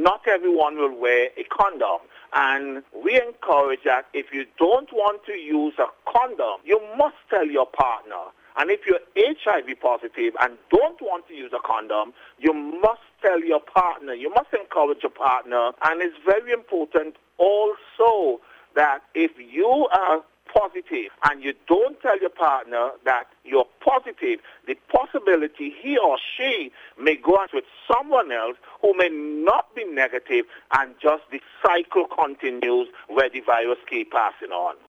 not everyone will wear a condom. And we encourage that if you don't want to use a condom, you must tell your partner. And if you're HIV positive and don't want to use a condom, you must tell your partner. You must encourage your partner. And it's very important also that if you are positive and you don't tell your partner that you're positive, the possibility he or she may go out with someone else who may not be negative, and just the cycle continues where the virus keeps passing on.